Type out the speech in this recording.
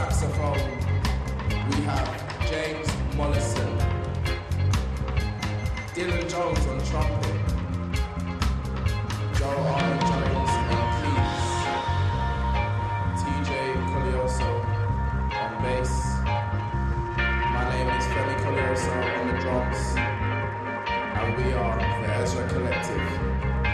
saxophone, we have James Mollison. Dylan Jones on trumpet. Joe Arnold Jones on keys. TJ Colioso on bass. My name is Femi Colioso on the drums. And we are the Ezra Collective.